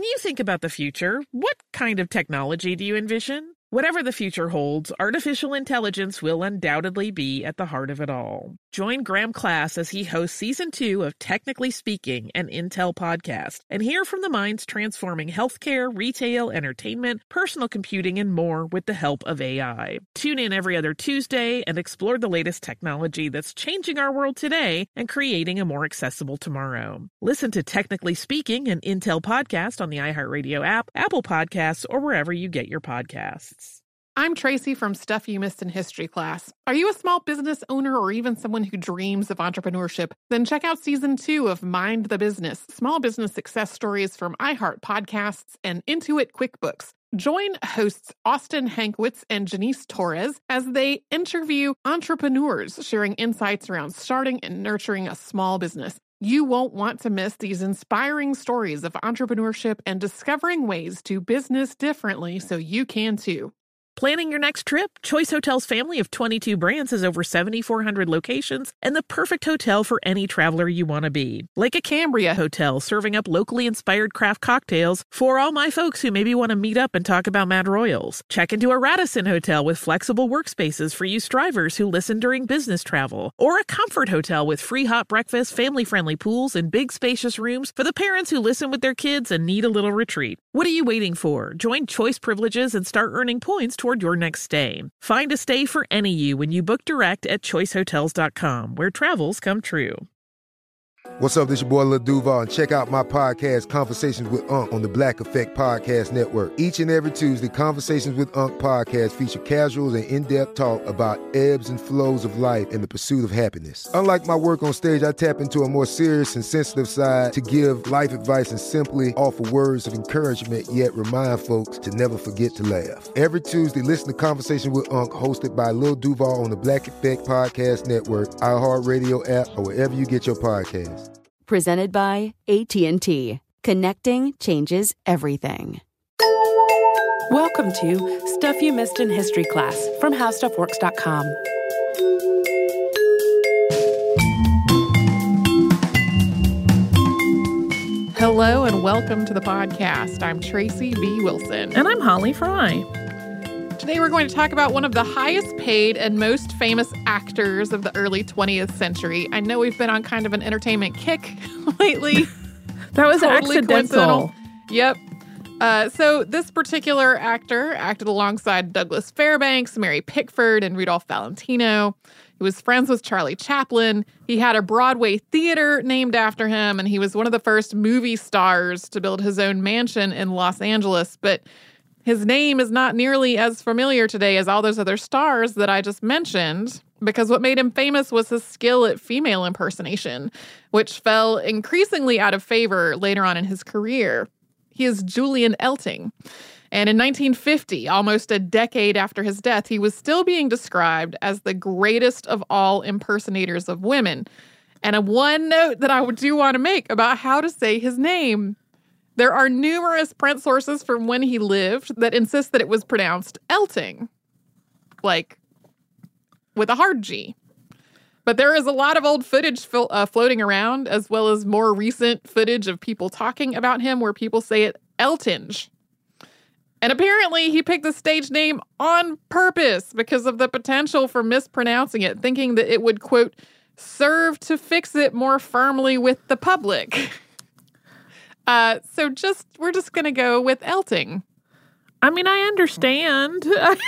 you think about the future, what kind of technology do you envision? Whatever the future holds, artificial intelligence will undoubtedly be at the heart of it all. Join Graham Class as he hosts Season 2 of Technically Speaking, an Intel podcast, and hear from the minds transforming healthcare, retail, entertainment, personal computing, and more with the help of AI. Tune in every other Tuesday and explore the latest technology that's changing our world today and creating a more accessible tomorrow. Listen to Technically Speaking, an Intel podcast on the iHeartRadio app, Apple Podcasts, or wherever you get your podcasts. I'm Tracy from Stuff You Missed in History Class. Are you a small business owner or even someone who dreams of entrepreneurship? Then check out Season 2 of Mind the Business, small business success stories from iHeart Podcasts and Intuit QuickBooks. Join hosts Austin Hankwitz and Janice Torres as they interview entrepreneurs sharing insights around starting and nurturing a small business. You won't want to miss these inspiring stories of entrepreneurship and discovering ways to business differently so you can too. Planning your next trip? Choice Hotels' family of 22 brands has over 7,400 locations and the perfect hotel for any traveler you want to be. Like a Cambria Hotel, serving up locally inspired craft cocktails for all my folks who maybe want to meet up and talk about Mad Royals. Check into a Radisson Hotel with flexible workspaces for you strivers who listen during business travel. Or a Comfort Hotel with free hot breakfast, family-friendly pools, and big spacious rooms for the parents who listen with their kids and need a little retreat. What are you waiting for? Join Choice Privileges and start earning points toward your next stay. Find a stay for any you when you book direct at choicehotels.com, where travels come true. What's up, this your boy Lil Duval, and check out my podcast, Conversations with Unc, on the Black Effect Podcast Network. Each and every Tuesday, Conversations with Unc podcast feature casuals and in-depth talk about ebbs and flows of life and the pursuit of happiness. Unlike my work on stage, I tap into a more serious and sensitive side to give life advice and simply offer words of encouragement, yet remind folks to never forget to laugh. Every Tuesday, listen to Conversations with Unc, hosted by Lil Duval on the Black Effect Podcast Network, iHeartRadio app, or wherever you get your podcasts. Presented by AT&T. Connecting changes everything. Welcome to Stuff You Missed in History Class from HowStuffWorks.com. Hello and welcome to the podcast. I'm Tracy V. Wilson. And I'm Holly Fry. Today we're going to talk about one of the highest paid and most famous actors of the early 20th century. I know we've been on kind of an entertainment kick lately. That was totally accidental. Yep. So this particular actor acted alongside Douglas Fairbanks, Mary Pickford, and Rudolph Valentino. He was friends with Charlie Chaplin. He had a Broadway theater named after him, and he was one of the first movie stars to build his own mansion in Los Angeles. But his name is not nearly as familiar today as all those other stars that I just mentioned, because what made him famous was his skill at female impersonation, which fell increasingly out of favor later on in his career. He is Julian Elting. And in 1950, almost a decade after his death, he was still being described as the greatest of all impersonators of women. And a one note that I do want to make about how to say his name. There are numerous print sources from when he lived that insist that it was pronounced Elting, like with a hard G. But there is a lot of old footage floating around, as well as more recent footage of people talking about him where people say it Eltinge. And apparently he picked the stage name on purpose because of the potential for mispronouncing it, thinking that it would, quote, serve to fix it more firmly with the public. So we're just going to go with Elting. I mean, I understand.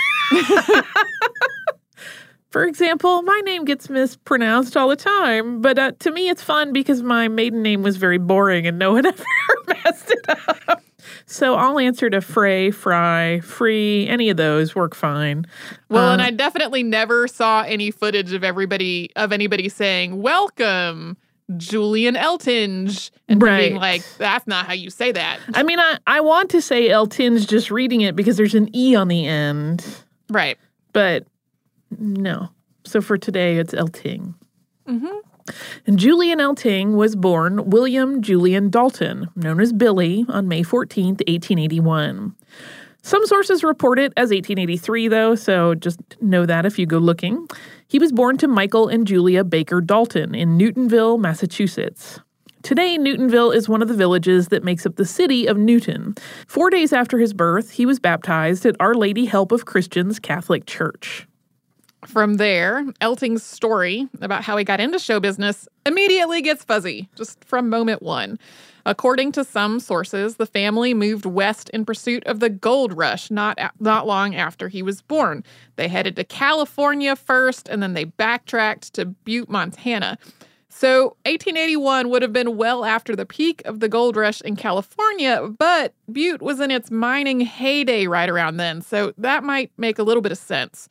For example, my name gets mispronounced all the time, but to me it's fun because my maiden name was very boring and no one ever messed it up. So I'll answer to Frey, Fry, Free, any of those work fine. Well, and I definitely never saw any footage of anybody saying, welcome, Julian Eltinge, and being like, that's not how you say that. I mean, I want to say Eltinge just reading it because there's an E on the end. Right. But no. So for today, it's Elting. Mm-hmm. And Julian Elting was born William Julian Dalton, known as Billy, on May 14th, 1881. Some sources report it as 1883, though, so just know that if you go looking. He was born to Michael and Julia Baker Dalton in Newtonville, Massachusetts. Today, Newtonville is one of the villages that makes up the city of Newton. 4 days after his birth, he was baptized at Our Lady Help of Christians Catholic Church. From there, Elting's story about how he got into show business immediately gets fuzzy, just from moment one. According to some sources, the family moved west in pursuit of the gold rush not long after he was born. They headed to California first, and then they backtracked to Butte, Montana. So 1881 would have been well after the peak of the gold rush in California, but Butte was in its mining heyday right around then, so that might make a little bit of sense.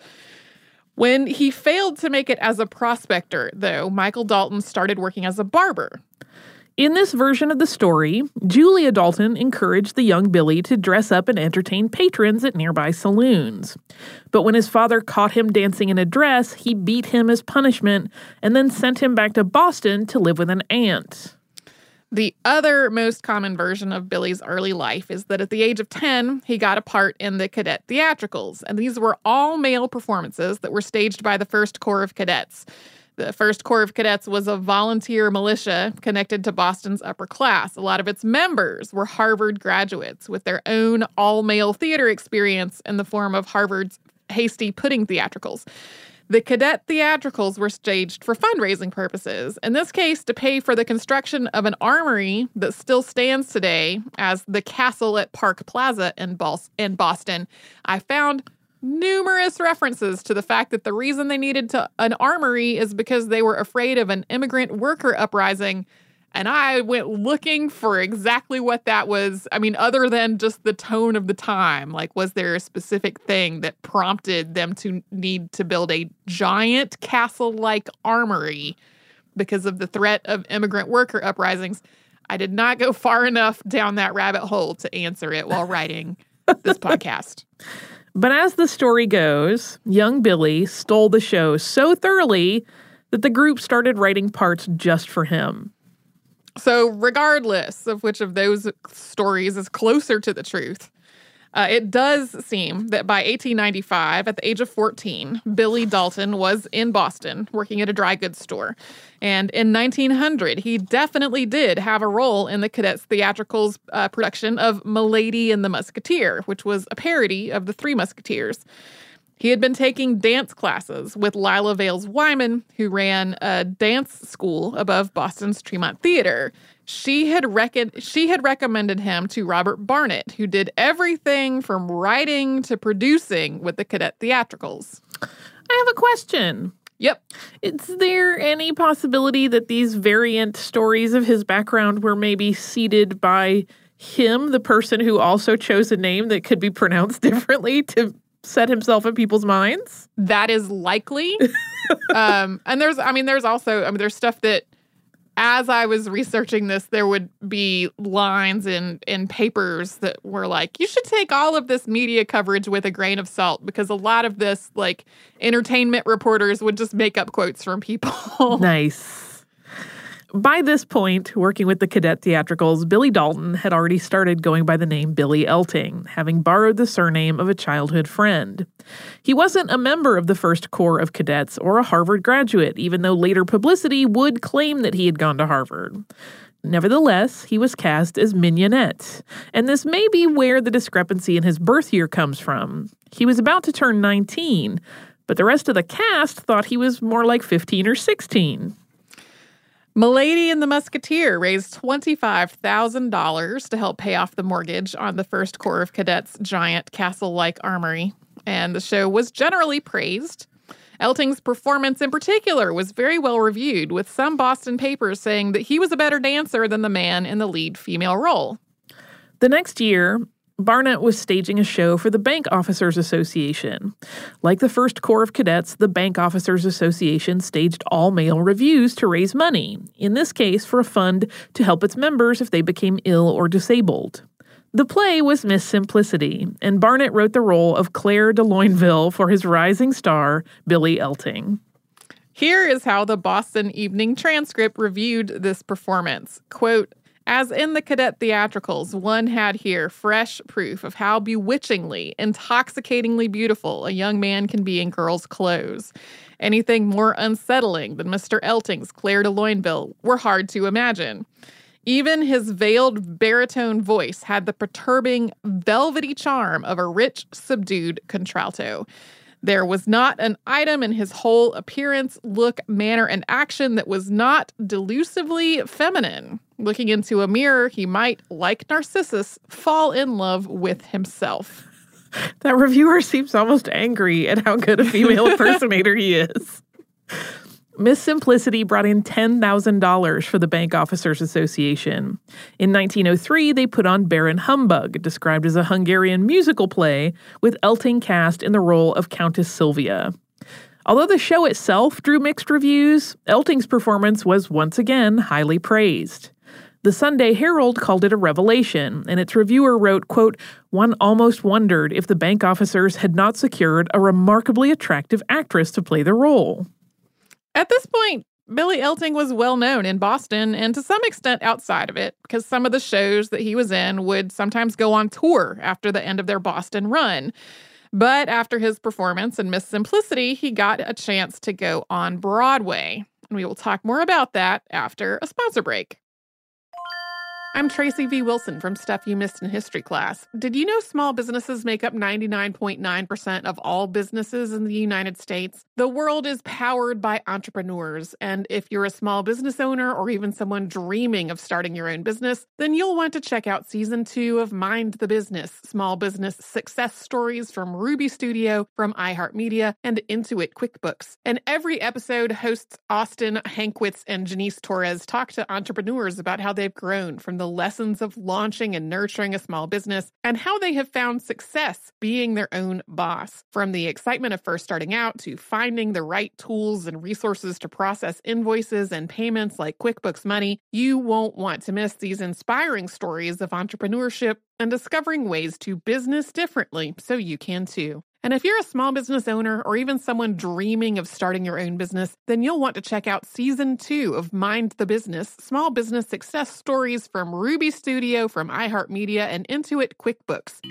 When he failed to make it as a prospector, though, Michael Dalton started working as a barber. In this version of the story, Julia Dalton encouraged the young Billy to dress up and entertain patrons at nearby saloons. But when his father caught him dancing in a dress, he beat him as punishment and then sent him back to Boston to live with an aunt. The other most common version of Billy's early life is that at the age of 10, he got a part in the cadet theatricals, and these were all-male performances that were staged by the First Corps of Cadets. The First Corps of Cadets was a volunteer militia connected to Boston's upper class. A lot of its members were Harvard graduates with their own all-male theater experience in the form of Harvard's Hasty Pudding theatricals. The cadet theatricals were staged for fundraising purposes, in this case to pay for the construction of an armory that still stands today as the Castle at Park Plaza in Boston. I found numerous references to the fact that the reason they needed an armory is because they were afraid of an immigrant worker uprising. And I went looking for exactly what that was. I mean, other than just the tone of the time, like, was there a specific thing that prompted them to need to build a giant castle-like armory because of the threat of immigrant worker uprisings? I did not go far enough down that rabbit hole to answer it while writing this podcast. But as the story goes, young Billy stole the show so thoroughly that the group started writing parts just for him. So regardless of which of those stories is closer to the truth, it does seem that by 1895, at the age of 14, Billy Dalton was in Boston working at a dry goods store. And in 1900, he definitely did have a role in the Cadets Theatricals production of Milady and the Musketeer, which was a parody of the Three Musketeers. He had been taking dance classes with Lila Vales Wyman, who ran a dance school above Boston's Tremont Theater. She had recommended him to Robert Barnett, who did everything from writing to producing with the Cadet Theatricals. I have a question. Yep. Is there any possibility that these variant stories of his background were maybe seeded by him, the person who also chose a name that could be pronounced differently to set himself in people's minds? That is likely. And there's stuff that, as I was researching this, there would be lines in papers that were like, you should take all of this media coverage with a grain of salt, because a lot of this, like, entertainment reporters would just make up quotes from people. Nice. By this point, working with the Cadet Theatricals, Billy Dalton had already started going by the name Billy Elting, having borrowed the surname of a childhood friend. He wasn't a member of the First Corps of Cadets or a Harvard graduate, even though later publicity would claim that he had gone to Harvard. Nevertheless, he was cast as Mignonette, and this may be where the discrepancy in his birth year comes from. He was about to turn 19, but the rest of the cast thought he was more like 15 or 16. Milady and the Musketeer raised $25,000 to help pay off the mortgage on the First Corps of Cadets' giant castle-like armory, and the show was generally praised. Elting's performance in particular was very well reviewed, with some Boston papers saying that he was a better dancer than the man in the lead female role. The next year, Barnett was staging a show for the Bank Officers Association. Like the First Corps of Cadets, the Bank Officers Association staged all-male revues to raise money, in this case for a fund to help its members if they became ill or disabled. The play was Miss Simplicity, and Barnett wrote the role of Claire de Loinville for his rising star, Billy Elting. Here is how the Boston Evening Transcript reviewed this performance. Quote, "As in the Cadet Theatricals, one had here fresh proof of how bewitchingly, intoxicatingly beautiful a young man can be in girls' clothes. Anything more unsettling than Mr. Elting's Claire de Loinville were hard to imagine. Even his veiled baritone voice had the perturbing, velvety charm of a rich, subdued contralto. There was not an item in his whole appearance, look, manner, and action that was not delusively feminine. Looking into a mirror, he might, like Narcissus, fall in love with himself. That reviewer seems almost angry at how good a female impersonator he is. Miss Simplicity brought in $10,000 for the Bank Officers Association. In 1903, they put on Baron Humbug, described as a Hungarian musical play, with Elting cast in the role of Countess Sylvia. Although the show itself drew mixed reviews, Elting's performance was once again highly praised. The Sunday Herald called it a revelation, and its reviewer wrote, quote, "One almost wondered if the bank officers had not secured a remarkably attractive actress to play the role." At this point, Billy Elting was well known in Boston and to some extent outside of it, because some of the shows that he was in would sometimes go on tour after the end of their Boston run. But after his performance in Miss Simplicity, he got a chance to go on Broadway. And we will talk more about that after a sponsor break. I'm Tracy V. Wilson from Stuff You Missed in History Class. Did you know small businesses make up 99.9% of all businesses in the United States? The world is powered by entrepreneurs, and if you're a small business owner or even someone dreaming of starting your own business, then you'll want to check out Season 2 of Mind the Business, small business success stories from Ruby Studio, from iHeartMedia, and Intuit QuickBooks. And every episode, hosts Austin Hankwitz and Janice Torres talk to entrepreneurs about how they've grown from the lessons of launching and nurturing a small business and how they have found success being their own boss. From the excitement of first starting out to finding the right tools and resources to process invoices and payments like QuickBooks Money, you won't want to miss these inspiring stories of entrepreneurship and discovering ways to business differently so you can too. And if you're a small business owner or even someone dreaming of starting your own business, then you'll want to check out Season 2 of Mind the Business, small business success stories from Ruby Studio, from iHeartMedia, and Intuit QuickBooks.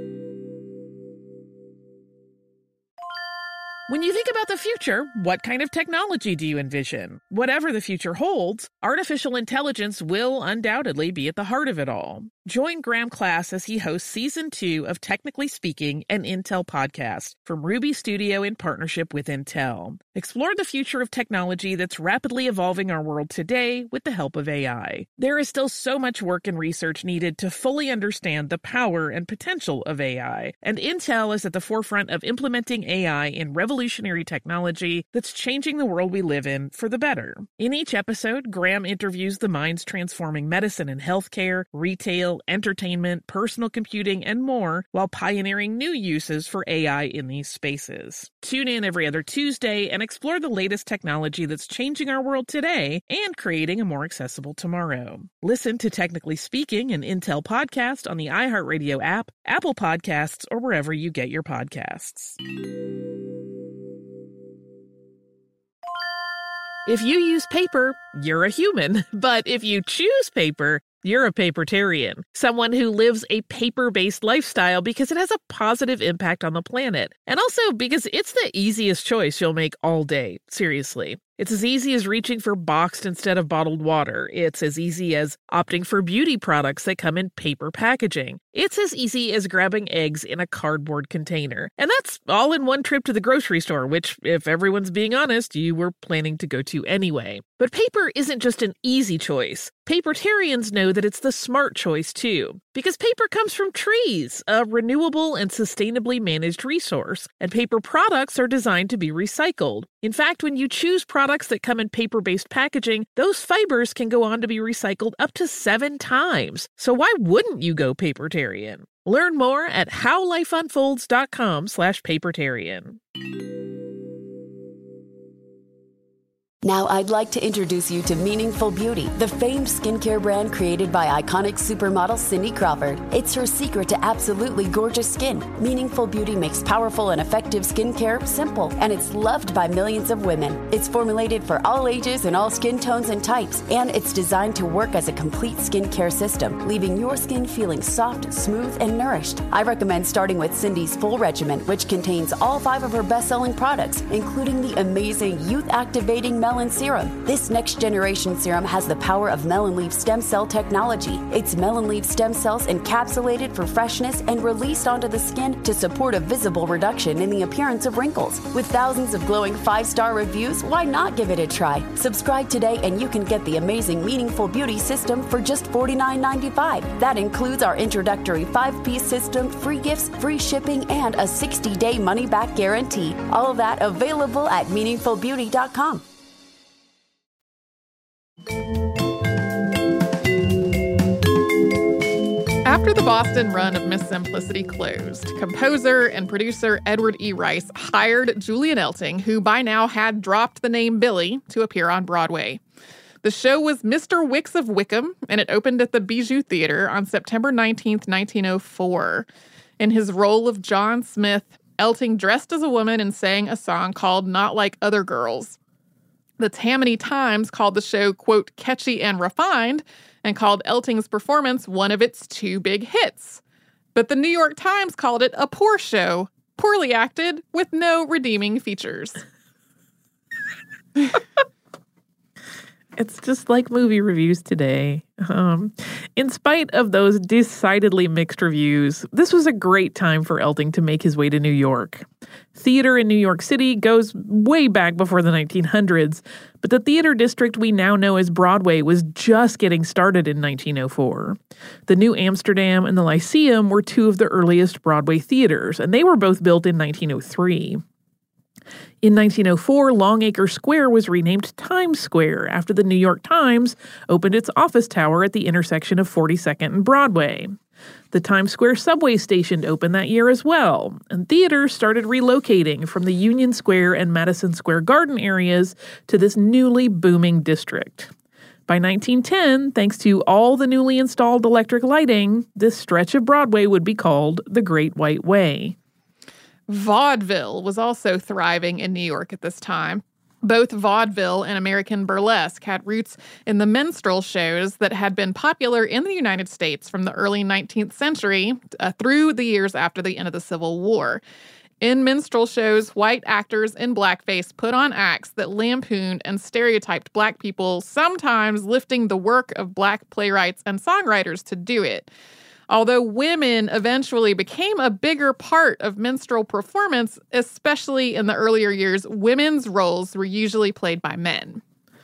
When you think about the future, what kind of technology do you envision? Whatever the future holds, artificial intelligence will undoubtedly be at the heart of it all. Join Graham Class as he hosts Season 2 of Technically Speaking, an Intel podcast from Ruby Studio in partnership with Intel. Explore the future of technology that's rapidly evolving our world today with the help of AI. There is still so much work and research needed to fully understand the power and potential of AI, and Intel is at the forefront of implementing AI in revolutionary technology that's changing the world we live in for the better. In each episode, Graham interviews the minds transforming medicine and healthcare, retail, entertainment, personal computing, and more, while pioneering new uses for AI in these spaces. Tune in every other Tuesday and explore the latest technology that's changing our world today and creating a more accessible tomorrow. Listen to Technically Speaking, an Intel podcast on the iHeartRadio app, Apple Podcasts, or wherever you get your podcasts. If you use paper, you're a human. But if you choose paper, you're a papertarian, someone who lives a paper-based lifestyle because it has a positive impact on the planet. And also because it's the easiest choice you'll make all day. Seriously. It's as easy as reaching for boxed instead of bottled water. It's as easy as opting for beauty products that come in paper packaging. It's as easy as grabbing eggs in a cardboard container. And that's all in one trip to the grocery store, which, if everyone's being honest, you were planning to go to anyway. But paper isn't just an easy choice. Papertarians know that it's the smart choice, too. Because paper comes from trees, a renewable and sustainably managed resource. And paper products are designed to be recycled. In fact, when you choose products that come in paper-based packaging, those fibers can go on to be recycled up to 7 times. So why wouldn't you go papertarian? Learn more at howlifeunfolds.com/papertarian. Now I'd like to introduce you to Meaningful Beauty, the famed skincare brand created by iconic supermodel Cindy Crawford. It's her secret to absolutely gorgeous skin. Meaningful Beauty makes powerful and effective skincare simple, and it's loved by millions of women. It's formulated for all ages and all skin tones and types, and it's designed to work as a complete skincare system, leaving your skin feeling soft, smooth, and nourished. I recommend starting with Cindy's full regimen, which contains all 5 of her best-selling products, including the amazing youth-activating Melon Serum. This next-generation serum has the power of melon leaf stem cell technology. It's melon leaf stem cells encapsulated for freshness and released onto the skin to support a visible reduction in the appearance of wrinkles. With thousands of glowing 5-star reviews, why not give it a try? Subscribe today and you can get the amazing Meaningful Beauty system for just $49.95. That includes our introductory 5-piece system, free gifts, free shipping, and a 60-day money-back guarantee. All of that available at meaningfulbeauty.com. After the Boston run of Miss Simplicity closed, composer and producer Edward E. Rice hired Julian Elting, who by now had dropped the name Billy, to appear on Broadway. The show was Mr. Wicks of Wickham, and it opened at the Bijou Theater on September 19th, 1904. In his role of John Smith, Elting dressed as a woman and sang a song called Not Like Other Girls. The Tammany Times called the show, quote, catchy and refined, and called Elting's performance one of its 2 big hits. But the New York Times called it a poor show, poorly acted, with no redeeming features. It's just like movie reviews today. In spite of those decidedly mixed reviews, this was a great time for Elting to make his way to New York. Theater in New York City goes way back before the 1900s, but the theater district we now know as Broadway was just getting started in 1904. The New Amsterdam and the Lyceum were 2 of the earliest Broadway theaters, and they were both built in 1903. In 1904, Longacre Square was renamed Times Square after the New York Times opened its office tower at the intersection of 42nd and Broadway. The Times Square subway station opened that year as well, and theaters started relocating from the Union Square and Madison Square Garden areas to this newly booming district. By 1910, thanks to all the newly installed electric lighting, this stretch of Broadway would be called the Great White Way. Vaudeville was also thriving in New York at this time. Both vaudeville and American burlesque had roots in the minstrel shows that had been popular in the United States from the early 19th century through the years after the end of the Civil War. In minstrel shows, white actors in blackface put on acts that lampooned and stereotyped black people, sometimes lifting the work of black playwrights and songwriters to do it. Although women eventually became a bigger part of minstrel performance, especially in the earlier years, women's roles were usually played by men.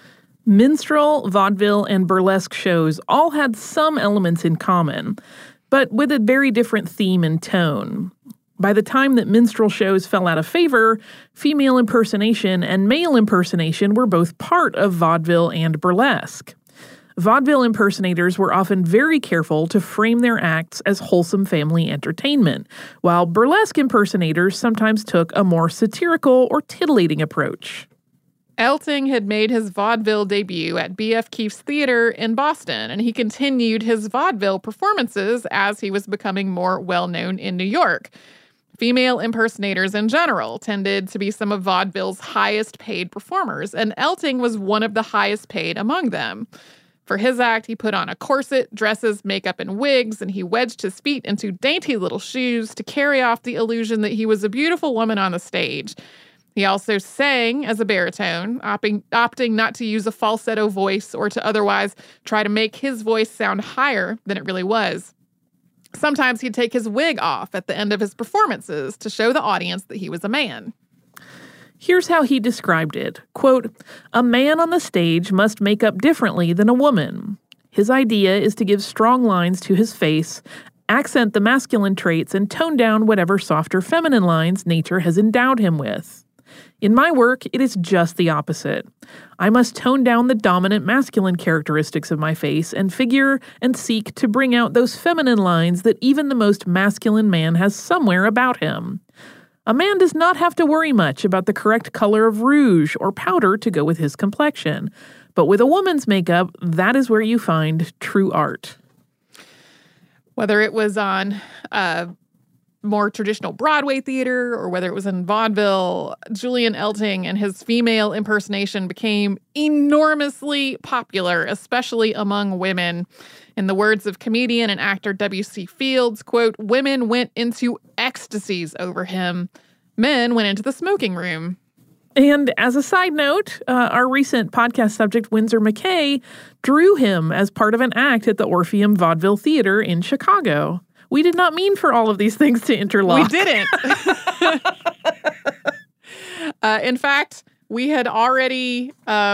Minstrel, vaudeville, and burlesque shows all had some elements in common, but with a very different theme and tone. By the time that minstrel shows fell out of favor, female impersonation and male impersonation were both part of vaudeville and burlesque. Vaudeville impersonators were often very careful to frame their acts as wholesome family entertainment, while burlesque impersonators sometimes took a more satirical or titillating approach. Elting had made his vaudeville debut at B.F. Keefe's Theater in Boston, and he continued his vaudeville performances as he was becoming more well-known in New York. Female impersonators in general tended to be some of vaudeville's highest-paid performers, and Elting was one of the highest-paid among them. For his act, he put on a corset, dresses, makeup, and wigs, and he wedged his feet into dainty little shoes to carry off the illusion that he was a beautiful woman on the stage. He also sang as a baritone, opting not to use a falsetto voice or to otherwise try to make his voice sound higher than it really was. Sometimes he'd take his wig off at the end of his performances to show the audience that he was a man. Here's how he described it. Quote, "A man on the stage must make up differently than a woman. His idea is to give strong lines to his face, accent the masculine traits, and tone down whatever softer feminine lines nature has endowed him with. In my work, it is just the opposite. I must tone down the dominant masculine characteristics of my face and figure and seek to bring out those feminine lines that even the most masculine man has somewhere about him. A man does not have to worry much about the correct color of rouge or powder to go with his complexion. But with a woman's makeup, that is where you find true art." Whether it was on more traditional Broadway theater or whether it was in vaudeville, Julian Elting and his female impersonation became enormously popular, especially among women. In the words of comedian and actor W.C. Fields, quote, "Women went into ecstasies over him. Men went into the smoking room." And as a side note, our recent podcast subject, Winsor McCay, drew him as part of an act at the Orpheum Vaudeville Theater in Chicago. We did not mean for all of these things to interlock. We didn't. In fact, we had already,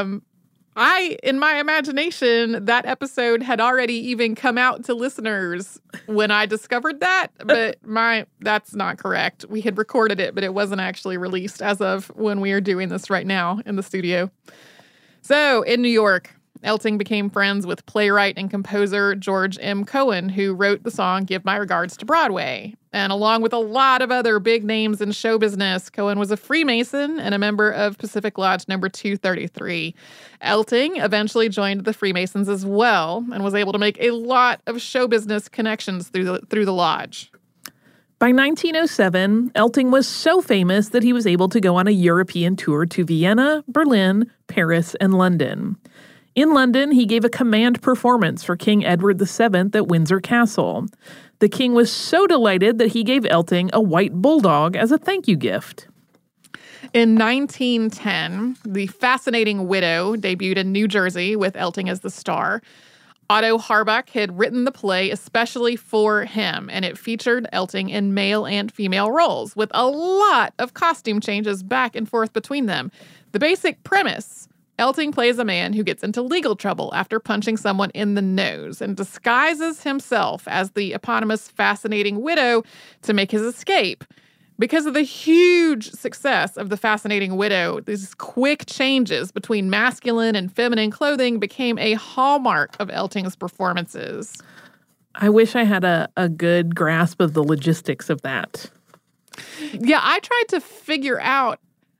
in my imagination, that episode had already even come out to listeners when I discovered that, but that's not correct. We had recorded it, but it wasn't actually released as of when we are doing this right now in the studio. So, in New York, Elting became friends with playwright and composer George M. Cohan, who wrote the song Give My Regards to Broadway. And along with a lot of other big names in show business, Cohan was a Freemason and a member of Pacific Lodge number 233. Elting eventually joined the Freemasons as well and was able to make a lot of show business connections through the lodge. By 1907, Elting was so famous that he was able to go on a European tour to Vienna, Berlin, Paris, and London. In London, he gave a command performance for King Edward VII at Windsor Castle. The king was so delighted that he gave Elting a white bulldog as a thank you gift. In 1910, The Fascinating Widow debuted in New Jersey with Elting as the star. Otto Harbach had written the play especially for him, and it featured Elting in male and female roles, with a lot of costume changes back and forth between them. The basic premise: Elting plays a man who gets into legal trouble after punching someone in the nose and disguises himself as the eponymous Fascinating Widow to make his escape. Because of the huge success of The Fascinating Widow, these quick changes between masculine and feminine clothing became a hallmark of Elting's performances. I wish I had a good grasp of the logistics of that. Yeah, I tried to figure out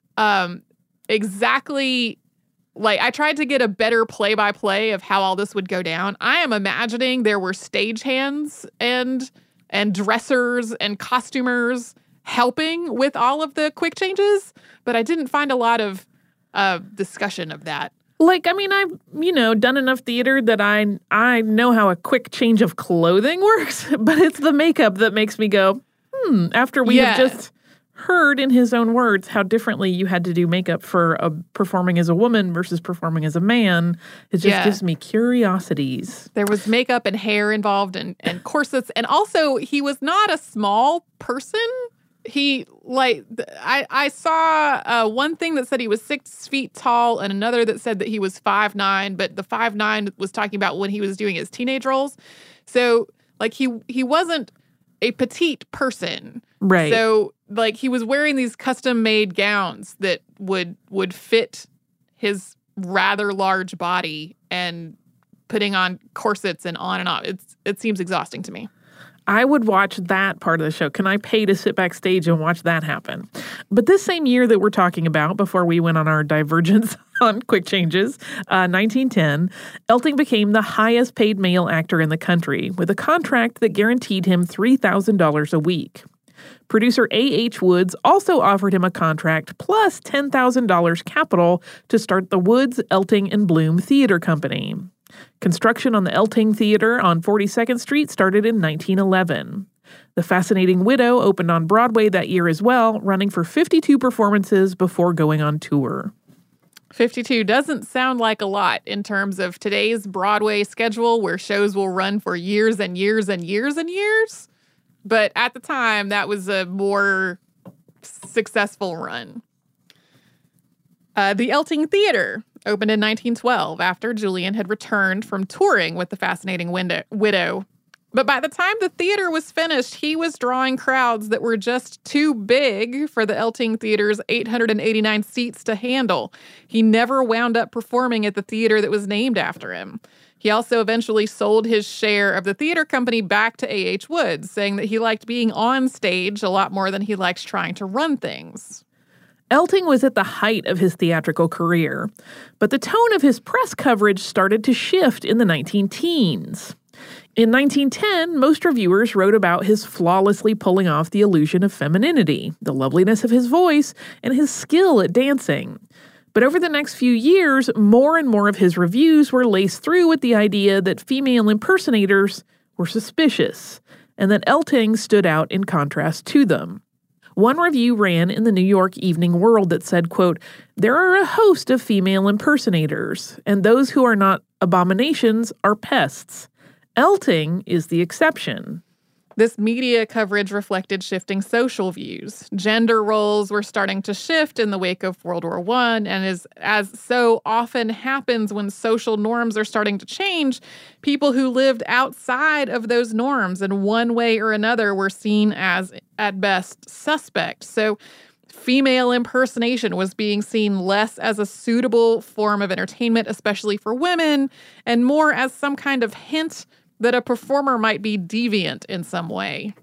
exactly... I tried to get a better play-by-play of how all this would go down. I am imagining there were stagehands and dressers and costumers helping with all of the quick changes, but I didn't find a lot of discussion of that. I've, done enough theater that I know how a quick change of clothing works, but it's the makeup that makes me go, after we have just heard in his own words how differently you had to do makeup for performing as a woman versus performing as a man. It just gives me curiosities. There was makeup and hair involved and corsets. And also, he was not a small person. I saw one thing that said he was 6 feet tall and another that said that he was 5'9", but the 5'9" was talking about when he was doing his teenage roles. So, he wasn't a petite person. Right. So, he was wearing these custom-made gowns that would fit his rather large body and putting on corsets and on and off. It seems exhausting to me. I would watch that part of the show. Can I pay to sit backstage and watch that happen? But this same year that we're talking about, before we went on our divergence on quick changes, 1910, Elting became the highest paid male actor in the country with a contract that guaranteed him $3,000 a week. Producer A.H. Woods also offered him a contract plus $10,000 capital to start the Woods, Elting, and Bloom Theater Company. Construction on the Elting Theater on 42nd Street started in 1911. The Fascinating Widow opened on Broadway that year as well, running for 52 performances before going on tour. 52 doesn't sound like a lot in terms of today's Broadway schedule where shows will run for years and years and years and years. But at the time, that was a more successful run. The Elting Theater opened in 1912 after Julian had returned from touring with the Fascinating Widow. But by the time the theater was finished, he was drawing crowds that were just too big for the Elting Theater's 889 seats to handle. He never wound up performing at the theater that was named after him. He also eventually sold his share of the theater company back to A.H. Woods, saying that he liked being on stage a lot more than he likes trying to run things. Elting was at the height of his theatrical career, but the tone of his press coverage started to shift in the 19-teens. In 1910, most reviewers wrote about his flawlessly pulling off the illusion of femininity, the loveliness of his voice, and his skill at dancing. But over the next few years, more and more of his reviews were laced through with the idea that female impersonators were suspicious, and that Elting stood out in contrast to them. One review ran in the New York Evening World that said, quote, "There are a host of female impersonators, and those who are not abominations are pests. Elting is the exception." This media coverage reflected shifting social views. Gender roles were starting to shift in the wake of World War I, and as so often happens when social norms are starting to change, people who lived outside of those norms in one way or another were seen as, at best, suspect. So female impersonation was being seen less as a suitable form of entertainment, especially for women, and more as some kind of hint that a performer might be deviant in some way.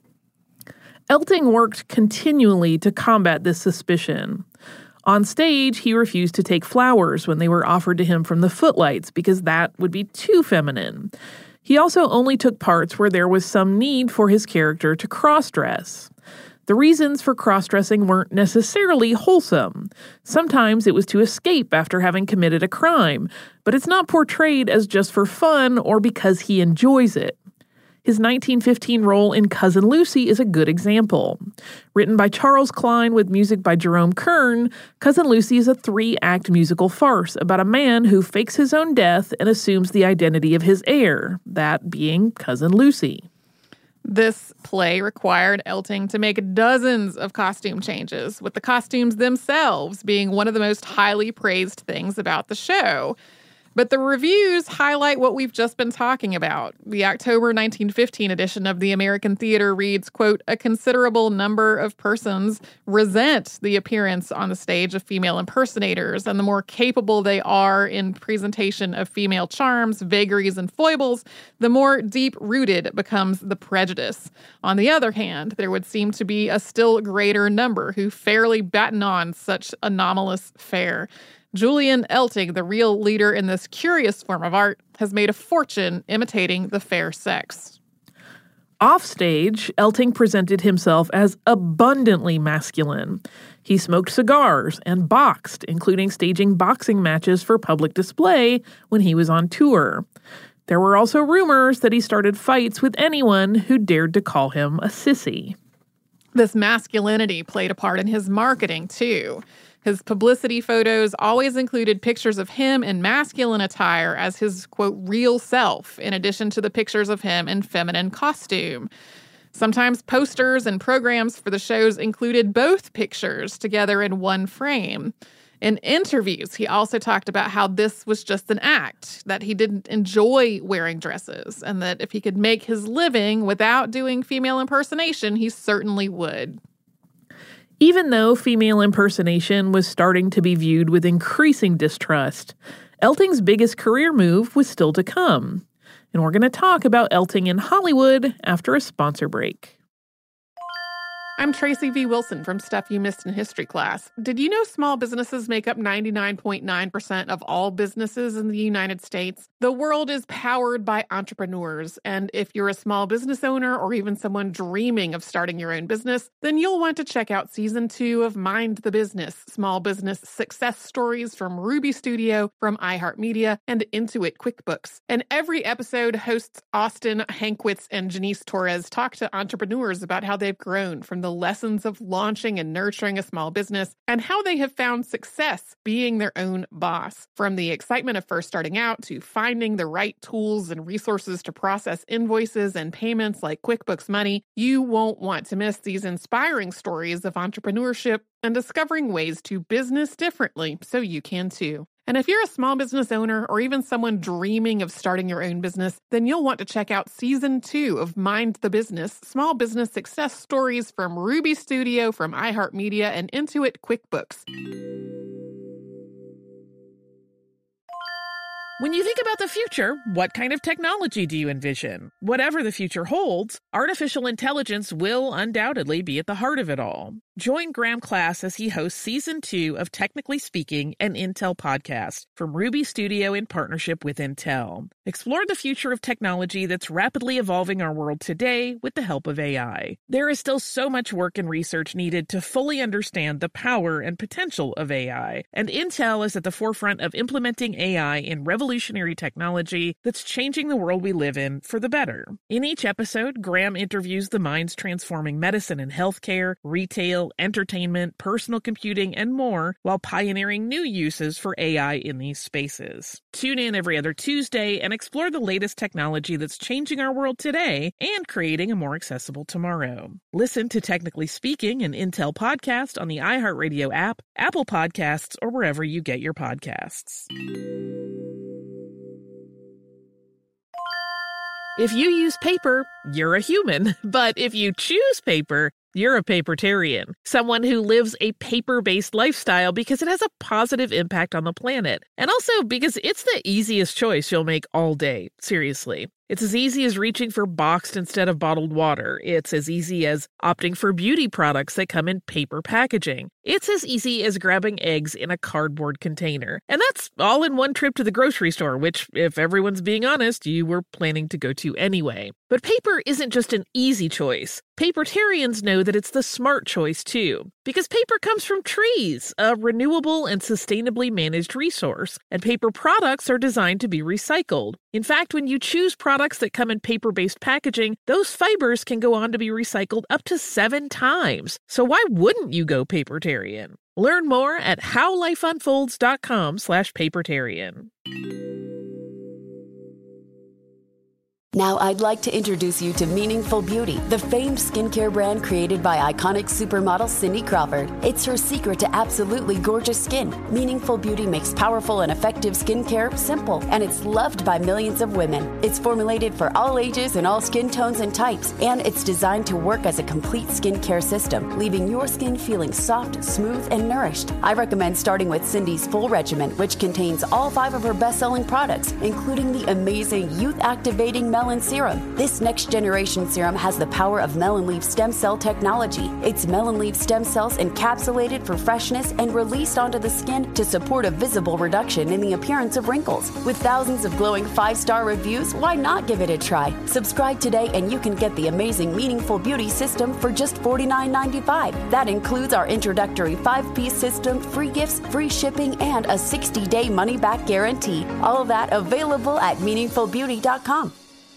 Elting worked continually to combat this suspicion. On stage, he refused to take flowers when they were offered to him from the footlights because that would be too feminine. He also only took parts where there was some need for his character to cross-dress. The reasons for cross-dressing weren't necessarily wholesome. Sometimes it was to escape after having committed a crime, but it's not portrayed as just for fun or because he enjoys it. His 1915 role in Cousin Lucy is a good example. Written by Charles Klein with music by Jerome Kern, Cousin Lucy is a 3-act musical farce about a man who fakes his own death and assumes the identity of his heir, that being Cousin Lucy. This play required Elting to make dozens of costume changes, with the costumes themselves being one of the most highly praised things about the show. But the reviews highlight what we've just been talking about. The October 1915 edition of the American Theater reads, quote, "A considerable number of persons resent the appearance on the stage of female impersonators, and the more capable they are in presentation of female charms, vagaries, and foibles, the more deep-rooted becomes the prejudice. On the other hand, there would seem to be a still greater number who fairly batten on such anomalous fare. Julian Elting, the real leader in this curious form of art, has made a fortune imitating the fair sex." Offstage, Elting presented himself as abundantly masculine. He smoked cigars and boxed, including staging boxing matches for public display when he was on tour. There were also rumors that he started fights with anyone who dared to call him a sissy. This masculinity played a part in his marketing, too. His publicity photos always included pictures of him in masculine attire as his, quote, real self, in addition to the pictures of him in feminine costume. Sometimes posters and programs for the shows included both pictures together in one frame. In interviews, he also talked about how this was just an act, that he didn't enjoy wearing dresses, and that if he could make his living without doing female impersonation, he certainly would. Even though female impersonation was starting to be viewed with increasing distrust, Elting's biggest career move was still to come. And we're going to talk about Elting in Hollywood after a sponsor break. I'm Tracy V. Wilson from Stuff You Missed in History Class. Did you know small businesses make up 99.9% of all businesses in the United States? The world is powered by entrepreneurs, and if you're a small business owner or even someone dreaming of starting your own business, then you'll want to check out Season 2 of Mind the Business, Small Business Success Stories from Ruby Studio, from iHeartMedia, and Intuit QuickBooks. And every episode, hosts Austin Hankwitz and Janice Torres talk to entrepreneurs about how they've grown from the lessons of launching and nurturing a small business and how they have found success being their own boss. From the excitement of first starting out to finding the right tools and resources to process invoices and payments like QuickBooks Money, you won't want to miss these inspiring stories of entrepreneurship and discovering ways to business differently so you can too. And if you're a small business owner or even someone dreaming of starting your own business, then you'll want to check out Season 2 of Mind the Business, Small Business Success Stories from Ruby Studio, from iHeartMedia, and Intuit QuickBooks. When you think about the future, what kind of technology do you envision? Whatever the future holds, artificial intelligence will undoubtedly be at the heart of it all. Join Graham Class as he hosts Season 2 of Technically Speaking, an Intel podcast from Ruby Studio in partnership with Intel. Explore the future of technology that's rapidly evolving our world today with the help of AI. There is still so much work and research needed to fully understand the power and potential of AI, and Intel is at the forefront of implementing AI in revolutionary technology that's changing the world we live in for the better. In each episode, Graham interviews the minds transforming medicine and healthcare, retail, lifestyle, entertainment, personal computing, and more, while pioneering new uses for AI in these spaces. Tune in every other Tuesday and explore the latest technology that's changing our world today and creating a more accessible tomorrow. Listen to Technically Speaking, an Intel podcast on the iHeartRadio app, Apple Podcasts, or wherever you get your podcasts. If you use paper, you're a human. But if you choose paper, you're a papertarian, someone who lives a paper-based lifestyle because it has a positive impact on the planet. And also because it's the easiest choice you'll make all day. Seriously. It's as easy as reaching for boxed instead of bottled water. It's as easy as opting for beauty products that come in paper packaging. It's as easy as grabbing eggs in a cardboard container. And that's all in one trip to the grocery store, which, if everyone's being honest, you were planning to go to anyway. But paper isn't just an easy choice. Papertarians know that it's the smart choice, too. Because paper comes from trees, a renewable and sustainably managed resource. And paper products are designed to be recycled. In fact, when you choose products that come in paper-based packaging, those fibers can go on to be recycled up to 7 times. So why wouldn't you go papertarian? Learn more at howlifeunfolds.com/papertarian. Now I'd like to introduce you to Meaningful Beauty, the famed skincare brand created by iconic supermodel Cindy Crawford. It's her secret to absolutely gorgeous skin. Meaningful Beauty makes powerful and effective skincare simple, and it's loved by millions of women. It's formulated for all ages and all skin tones and types, and it's designed to work as a complete skincare system, leaving your skin feeling soft, smooth, and nourished. I recommend starting with Cindy's full regimen, which contains all 5 of her best-selling products, including the amazing youth-activating Melon Serum. This next-generation serum has the power of melon leaf stem cell technology. It's melon leaf stem cells encapsulated for freshness and released onto the skin to support a visible reduction in the appearance of wrinkles. With thousands of glowing 5-star reviews, why not give it a try? Subscribe today and you can get the amazing Meaningful Beauty system for just $49.95. That includes our introductory 5-piece system, free gifts, free shipping, and a 60-day money-back guarantee. All of that available at meaningfulbeauty.com.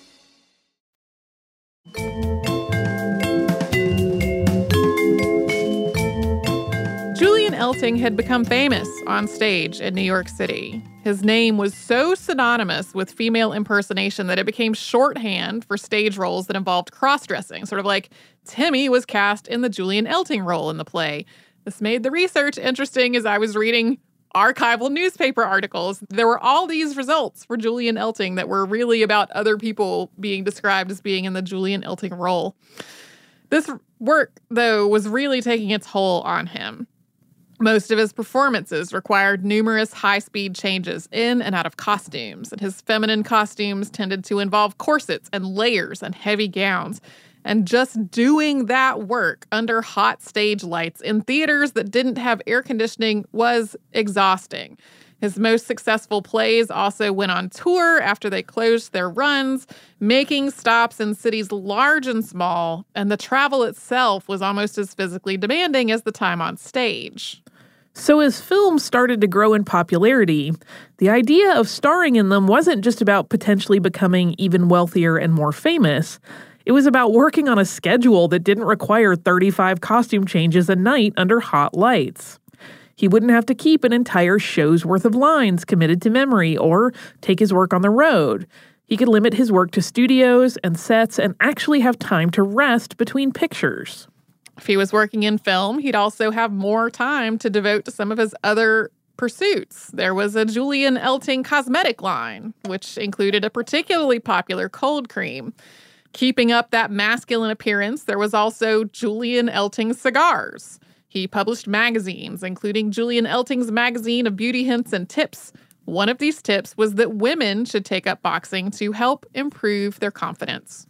Julian Elting had become famous on stage in New York City. His name was so synonymous with female impersonation that it became shorthand for stage roles that involved cross-dressing, sort of like Timmy was cast in the Julian Elting role in the play. This made the research interesting as I was reading archival newspaper articles. There were all these results for Julian Elting that were really about other people being described as being in the Julian Elting role. This work, though, was really taking its toll on him. Most of his performances required numerous high-speed changes in and out of costumes, and his feminine costumes tended to involve corsets and layers and heavy gowns. And just doing that work under hot stage lights in theaters that didn't have air conditioning was exhausting. His most successful plays also went on tour after they closed their runs, making stops in cities large and small, and the travel itself was almost as physically demanding as the time on stage. So as films started to grow in popularity, the idea of starring in them wasn't just about potentially becoming even wealthier and more famous. It was about working on a schedule that didn't require 35 costume changes a night under hot lights. He wouldn't have to keep an entire show's worth of lines committed to memory or take his work on the road. He could limit his work to studios and sets and actually have time to rest between pictures. If he was working in film, he'd also have more time to devote to some of his other pursuits. There was a Julian Elting cosmetic line, which included a particularly popular cold cream. Keeping up that masculine appearance, there was also Julian Elting cigars. He published magazines, including Julian Elting's magazine of beauty hints and tips. One of these tips was that women should take up boxing to help improve their confidence.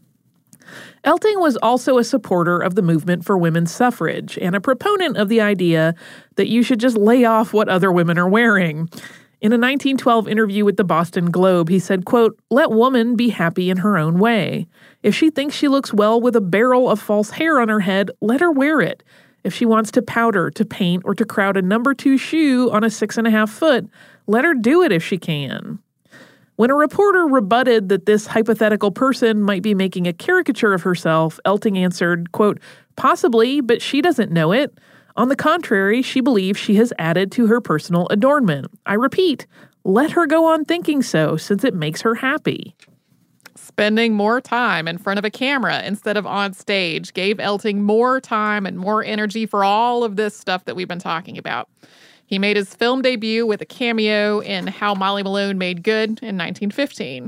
Elting was also a supporter of the movement for women's suffrage and a proponent of the idea that you should just lay off what other women are wearing. In a 1912 interview with the Boston Globe, he said, quote, "Let woman be happy in her own way. If she thinks she looks well with a barrel of false hair on her head, let her wear it. If she wants to powder, to paint, or to crowd a number 2 shoe on a 6.5 foot, let her do it if she can." When a reporter rebutted that this hypothetical person might be making a caricature of herself, Elting answered, quote, Possibly, but she doesn't know it. On the contrary, she believes she has added to her personal adornment. I repeat, let her go on thinking so, since it makes her happy. Spending more time in front of a camera instead of on stage gave Elting more time and more energy for all of this stuff that we've been talking about. He made his film debut with a cameo in How Molly Malone Made Good in 1915. In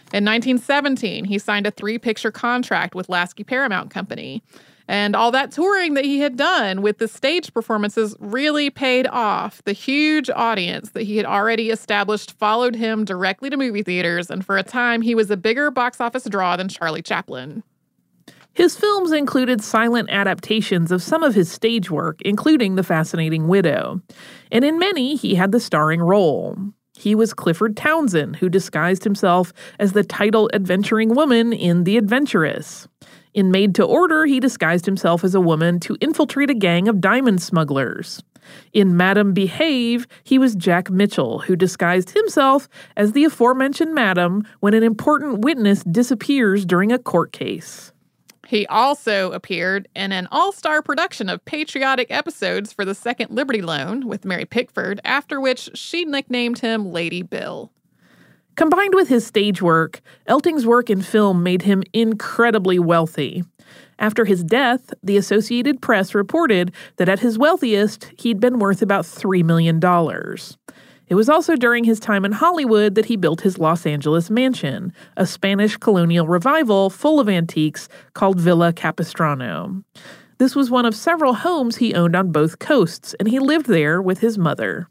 1917, he signed a 3-picture contract with Lasky Paramount Company. And all that touring that he had done with the stage performances really paid off. The huge audience that he had already established followed him directly to movie theaters, and for a time, he was a bigger box office draw than Charlie Chaplin. His films included silent adaptations of some of his stage work, including The Fascinating Widow. And in many, he had the starring role. He was Clifford Townsend, who disguised himself as the title adventuring woman in The Adventuress. In Made to Order, he disguised himself as a woman to infiltrate a gang of diamond smugglers. In Madam Behave, he was Jack Mitchell, who disguised himself as the aforementioned Madam when an important witness disappears during a court case. He also appeared in an all-star production of patriotic episodes for the Second Liberty Loan with Mary Pickford, after which she nicknamed him Lady Bill. Combined with his stage work, Elting's work in film made him incredibly wealthy. After his death, the Associated Press reported that at his wealthiest, he'd been worth about $3 million. It was also during his time in Hollywood that he built his Los Angeles mansion, a Spanish colonial revival full of antiques called Villa Capistrano. This was one of several homes he owned on both coasts, and he lived there with his mother.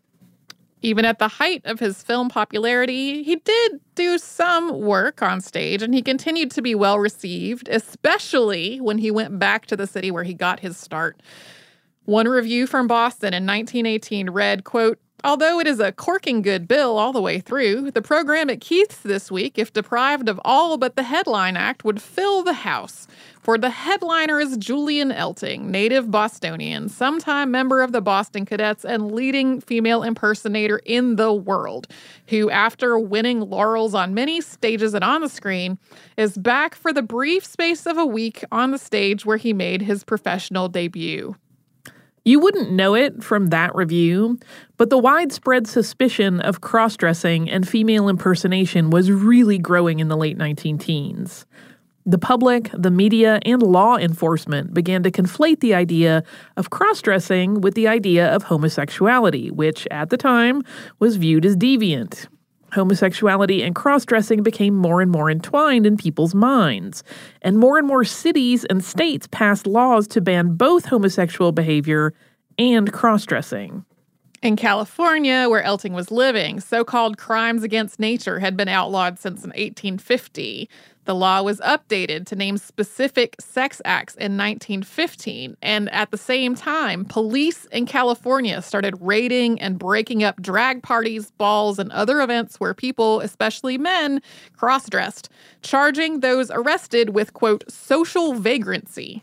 Even at the height of his film popularity, he did do some work on stage, and he continued to be well received, especially when he went back to the city where he got his start. One review from Boston in 1918 read, quote, "Although it is a corking good bill all the way through, the program at Keith's this week, if deprived of all but the headline act, would fill the house. For the headliner is Julian Elting, native Bostonian, sometime member of the Boston Cadets and leading female impersonator in the world, who, after winning laurels on many stages and on the screen, is back for the brief space of a week on the stage where he made his professional debut." You wouldn't know it from that review, but the widespread suspicion of cross-dressing and female impersonation was really growing in the late 19-teens. The public, the media, and law enforcement began to conflate the idea of cross-dressing with the idea of homosexuality, which, at the time, was viewed as deviant. Homosexuality and cross-dressing became more and more entwined in people's minds, and more cities and states passed laws to ban both homosexual behavior and cross-dressing. In California, where Elting was living, so-called crimes against nature had been outlawed since 1850. The law was updated to name specific sex acts in 1915, and at the same time, police in California started raiding and breaking up drag parties, balls, and other events where people, especially men, cross-dressed, charging those arrested with, quote, social vagrancy.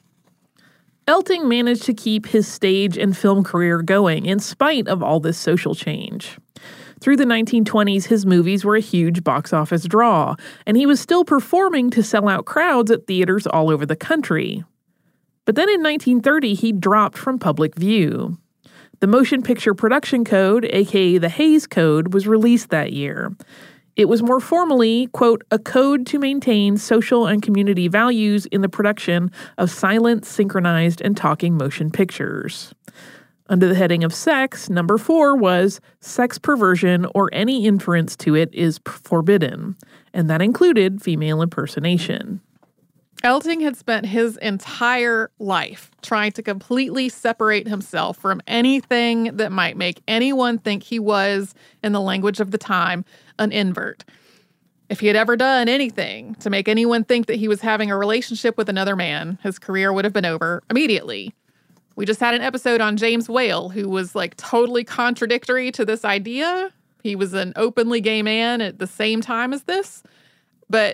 Elting managed to keep his stage and film career going in spite of all this social change. Through the 1920s, his movies were a huge box office draw, and he was still performing to sell out crowds at theaters all over the country. But then in 1930, he dropped from public view. The Motion Picture Production Code, aka the Hays Code, was released that year. It was more formally, quote, a code to maintain social and community values in the production of silent, synchronized, and talking motion pictures. Under the heading of sex, number 4 was sex perversion or any inference to it is forbidden, and that included female impersonation. Elting had spent his entire life trying to completely separate himself from anything that might make anyone think he was, in the language of the time, an invert. If he had ever done anything to make anyone think that he was having a relationship with another man, his career would have been over immediately. We just had an episode on James Whale, who was like totally contradictory to this idea. He was an openly gay man at the same time as this. But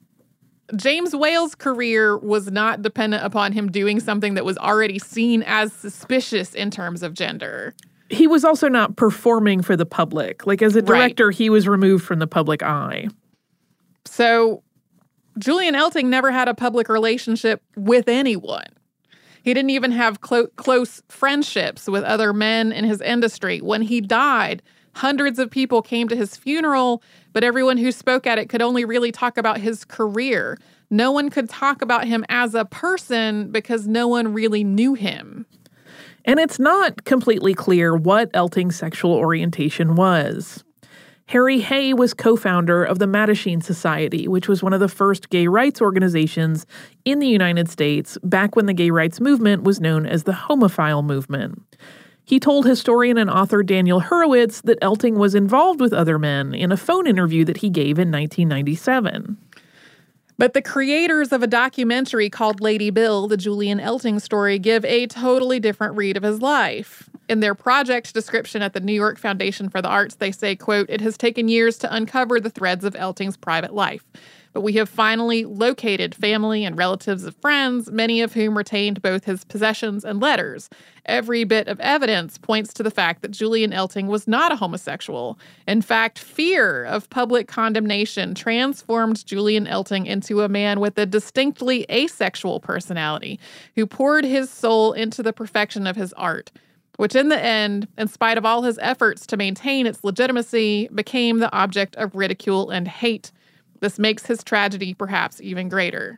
James Whale's career was not dependent upon him doing something that was already seen as suspicious in terms of gender. He was also not performing for the public. Like, as a director, He was removed from the public eye. So Julian Elting never had a public relationship with anyone. He didn't even have close friendships with other men in his industry. When he died, hundreds of people came to his funeral, but everyone who spoke at it could only really talk about his career. No one could talk about him as a person because no one really knew him. And it's not completely clear what Elting's sexual orientation was. Harry Hay was co-founder of the Mattachine Society, which was one of the first gay rights organizations in the United States back when the gay rights movement was known as the Homophile movement. He told historian and author Daniel Hurwitz that Elting was involved with other men in a phone interview that he gave in 1997. But the creators of a documentary called Lady Bill, the Julian Elting story, give a totally different read of his life. In their project description at the New York Foundation for the Arts, they say, quote, "It has taken years to uncover the threads of Elting's private life. But we have finally located family and relatives of friends, many of whom retained both his possessions and letters. Every bit of evidence points to the fact that Julian Elting was not a homosexual. In fact, fear of public condemnation transformed Julian Elting into a man with a distinctly asexual personality who poured his soul into the perfection of his art, which in the end, in spite of all his efforts to maintain its legitimacy, became the object of ridicule and hate. This makes his tragedy perhaps even greater."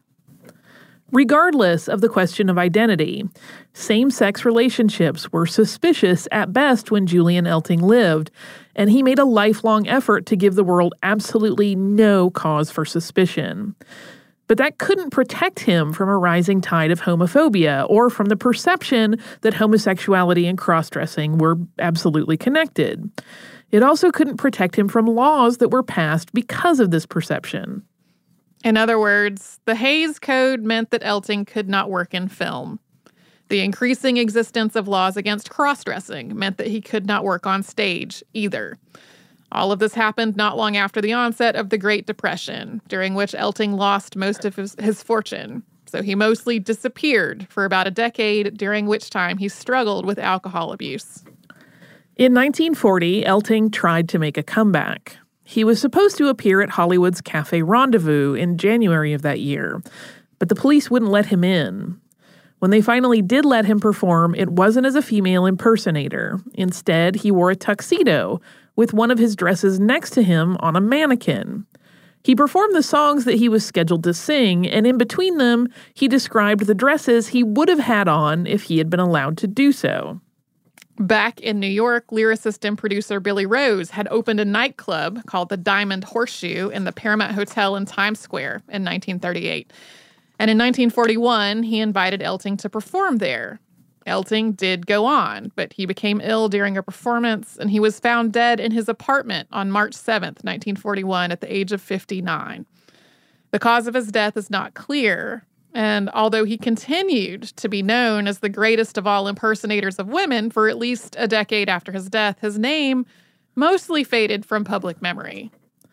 Regardless of the question of identity, same-sex relationships were suspicious at best when Julian Elting lived, and he made a lifelong effort to give the world absolutely no cause for suspicion. But that couldn't protect him from a rising tide of homophobia or from the perception that homosexuality and cross-dressing were absolutely connected. It also couldn't protect him from laws that were passed because of this perception. In other words, the Hays Code meant that Elting could not work in film. The increasing existence of laws against cross-dressing meant that he could not work on stage either. All of this happened not long after the onset of the Great Depression, during which Elting lost most of his fortune. So he mostly disappeared for about a decade, during which time he struggled with alcohol abuse. In 1940, Elting tried to make a comeback. He was supposed to appear at Hollywood's Cafe Rendezvous in January of that year, but the police wouldn't let him in. When they finally did let him perform, it wasn't as a female impersonator. Instead, he wore a tuxedo, with one of his dresses next to him on a mannequin. He performed the songs that he was scheduled to sing, and in between them, he described the dresses he would have had on if he had been allowed to do so. Back in New York, lyricist and producer Billy Rose had opened a nightclub called the Diamond Horseshoe in the Paramount Hotel in Times Square in 1938. And in 1941, he invited Elting to perform there. Elting did go on, but he became ill during a performance, and he was found dead in his apartment on March 7th, 1941, at the age of 59. The cause of his death is not clear, and although he continued to be known as the greatest of all impersonators of women for at least a decade after his death, his name mostly faded from public memory.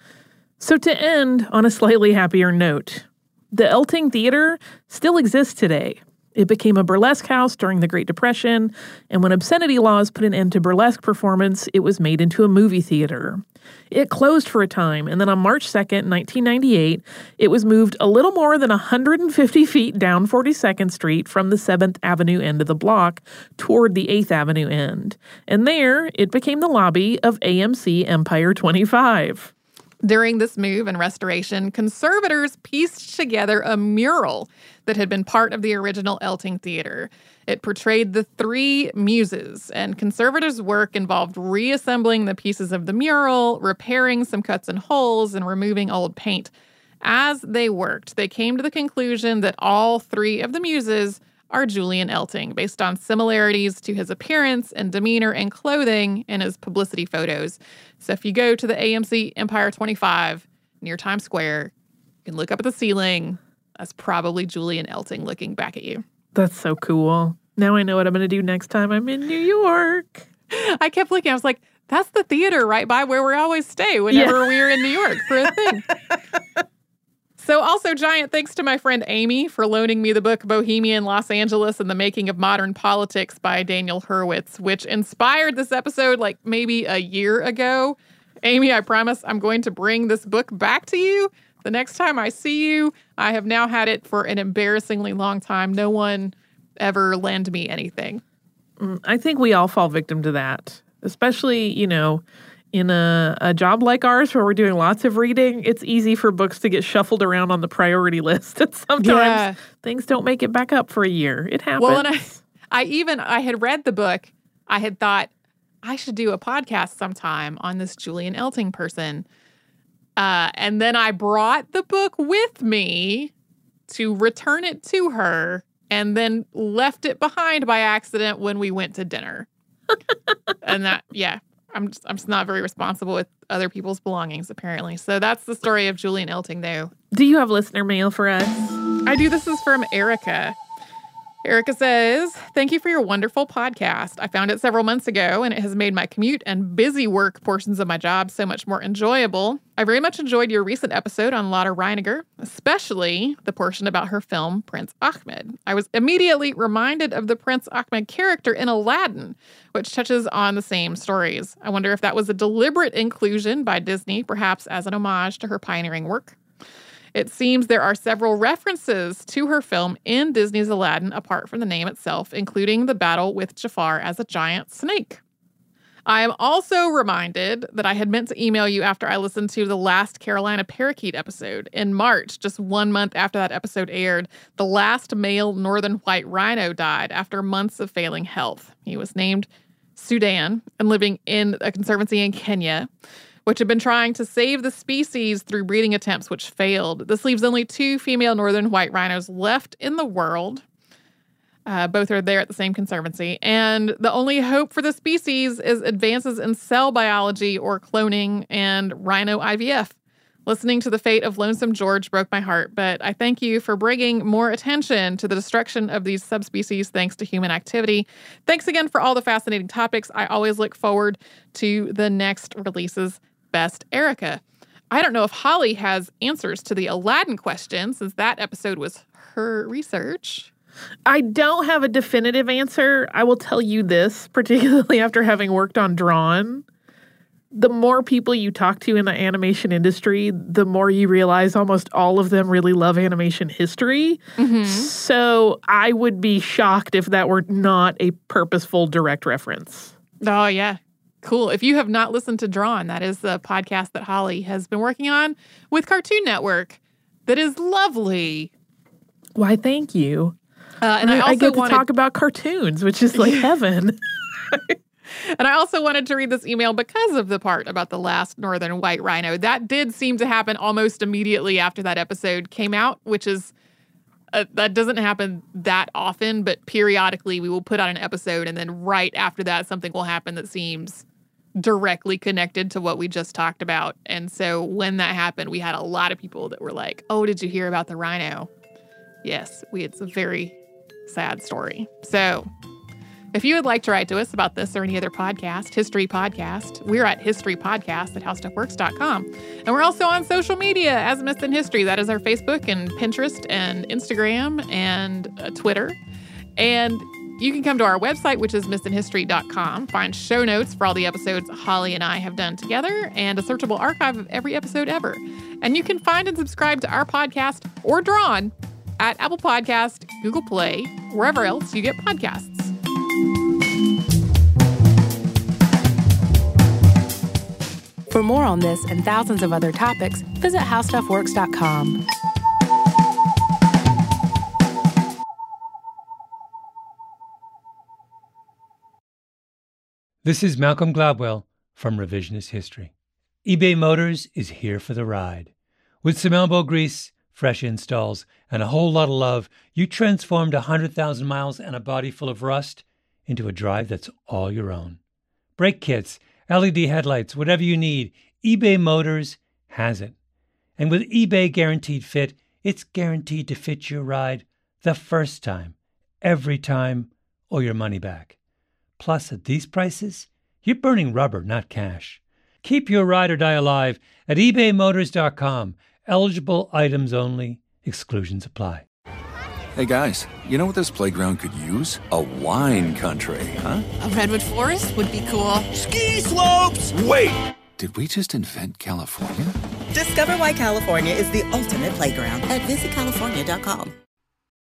So to end on a slightly happier note, the Elting Theater still exists today. It became a burlesque house during the Great Depression, and when obscenity laws put an end to burlesque performance, it was made into a movie theater. It closed for a time, and then on March 2nd, 1998, it was moved a little more than 150 feet down 42nd Street from the 7th Avenue end of the block toward the 8th Avenue end. And there, it became the lobby of AMC Empire 25. During this move and restoration, conservators pieced together a mural that had been part of the original Elting Theater. It portrayed the three muses, and conservators' work involved reassembling the pieces of the mural, repairing some cuts and holes, and removing old paint. As they worked, they came to the conclusion that all three of the muses are Julian Elting, based on similarities to his appearance and demeanor and clothing in his publicity photos. So if you go to the AMC Empire 25 near Times Square, you can look up at the ceiling. That's probably Julian Elting looking back at you. That's so cool. Now I know what I'm going to do next time I'm in New York. I kept looking. I was like, that's the theater right by where we always stay whenever we're in New York for a thing. So also giant thanks to my friend Amy for loaning me the book Bohemian Los Angeles and the Making of Modern Politics by Daniel Hurwitz, which inspired this episode like maybe a year ago. Amy, I promise I'm going to bring this book back to you the next time I see you. I have now had it for an embarrassingly long time. No one ever lend me anything. I think we all fall victim to that, especially, in a job like ours where we're doing lots of reading. It's easy for books to get shuffled around on the priority list. And sometimes things don't make it back up for a year. It happens. Well, and I had read the book. I had thought I should do a podcast sometime on this Julian Elting person. And then I brought the book with me to return it to her and then left it behind by accident when we went to dinner. And I'm just not very responsible with other people's belongings, apparently. So that's the story of Julian Elting, though. Do you have listener mail for us? I do. This is from Erica. Erica says, "Thank you for your wonderful podcast. I found it several months ago, and it has made my commute and busy work portions of my job so much more enjoyable. I very much enjoyed your recent episode on Lotte Reiniger, especially the portion about her film, Prince Ahmed. I was immediately reminded of the Prince Ahmed character in Aladdin, which touches on the same stories. I wonder if that was a deliberate inclusion by Disney, perhaps as an homage to her pioneering work. It seems there are several references to her film in Disney's Aladdin apart from the name itself, including the battle with Jafar as a giant snake. I am also reminded that I had meant to email you after I listened to the last Carolina Parakeet episode. In March, just 1 month after that episode aired, the last male northern white rhino died after months of failing health. He was named Sudan and living in a conservancy in Kenya, which had been trying to save the species through breeding attempts which failed. This leaves only 2 female northern white rhinos left in the world. Both are there at the same conservancy. And the only hope for the species is advances in cell biology or cloning and rhino IVF. Listening to the fate of Lonesome George broke my heart, but I thank you for bringing more attention to the destruction of these subspecies thanks to human activity. Thanks again for all the fascinating topics. I always look forward to the next releases. Best, Erica." I don't know if Holly has answers to the Aladdin question, since that episode was her research. I don't have a definitive answer. I will tell you this, particularly after having worked on Drawn. The more people you talk to in the animation industry, the more you realize almost all of them really love animation history. Mm-hmm. So I would be shocked if that were not a purposeful direct reference. Oh, yeah. Cool. If you have not listened to Drawn, that is the podcast that Holly has been working on with Cartoon Network. That is lovely. Why, thank you. And I get to talk about cartoons, which is like heaven. And I also wanted to read this email because of the part about the last northern white rhino. That did seem to happen almost immediately after that episode came out, which is, that doesn't happen that often, but periodically we will put out an episode and then right after that something will happen that seems directly connected to what we just talked about. And so when that happened, we had a lot of people that were like, "Oh, did you hear about the rhino?" Yes, it's a very sad story. So if you would like to write to us about this or any other podcast, History Podcast, we're at historypodcast@howstuffworks.com. And we're also on social media as Missed in History. That is our Facebook and Pinterest and Instagram and Twitter. And you can come to our website, which is missedinhistory.com, find show notes for all the episodes Holly and I have done together, and a searchable archive of every episode ever. And you can find and subscribe to our podcast or Drawn at Apple Podcast, Google Play, wherever else you get podcasts. For more on this and thousands of other topics, visit howstuffworks.com. This is Malcolm Gladwell from Revisionist History. eBay Motors is here for the ride. With some elbow grease, fresh installs, and a whole lot of love, you transformed 100,000 miles and a body full of rust into a drive that's all your own. Brake kits, LED headlights, whatever you need, eBay Motors has it. And with eBay Guaranteed Fit, it's guaranteed to fit your ride the first time, every time, or your money back. Plus, at these prices, you're burning rubber, not cash. Keep your ride or die alive at ebaymotors.com. Eligible items only. Exclusions apply. Hey guys, you know what this playground could use? A wine country, huh? A redwood forest would be cool. Ski slopes! Wait! Did we just invent California? Discover why California is the ultimate playground at visitcalifornia.com.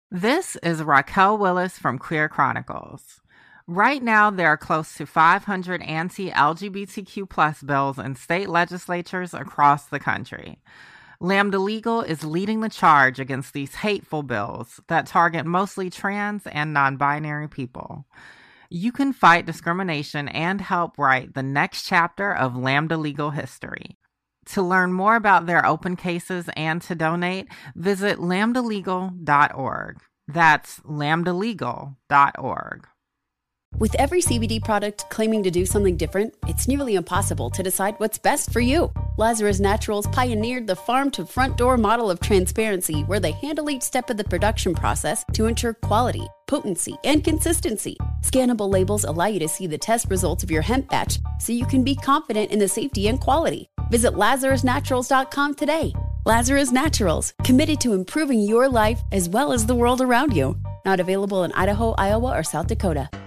This is Raquel Willis from Queer Chronicles. Right now, there are close to 500 anti-LGBTQ+ bills in state legislatures across the country. Lambda Legal is leading the charge against these hateful bills that target mostly trans and non-binary people. You can fight discrimination and help write the next chapter of Lambda Legal history. To learn more about their open cases and to donate, visit lambdalegal.org. That's lambdalegal.org. With every CBD product claiming to do something different, it's nearly impossible to decide what's best for you. Lazarus Naturals pioneered the farm-to-front-door model of transparency, where they handle each step of the production process to ensure quality, potency, and consistency. Scannable labels allow you to see the test results of your hemp batch, so you can be confident in the safety and quality. Visit LazarusNaturals.com today. Lazarus Naturals, committed to improving your life as well as the world around you. Not available in Idaho, Iowa, or South Dakota.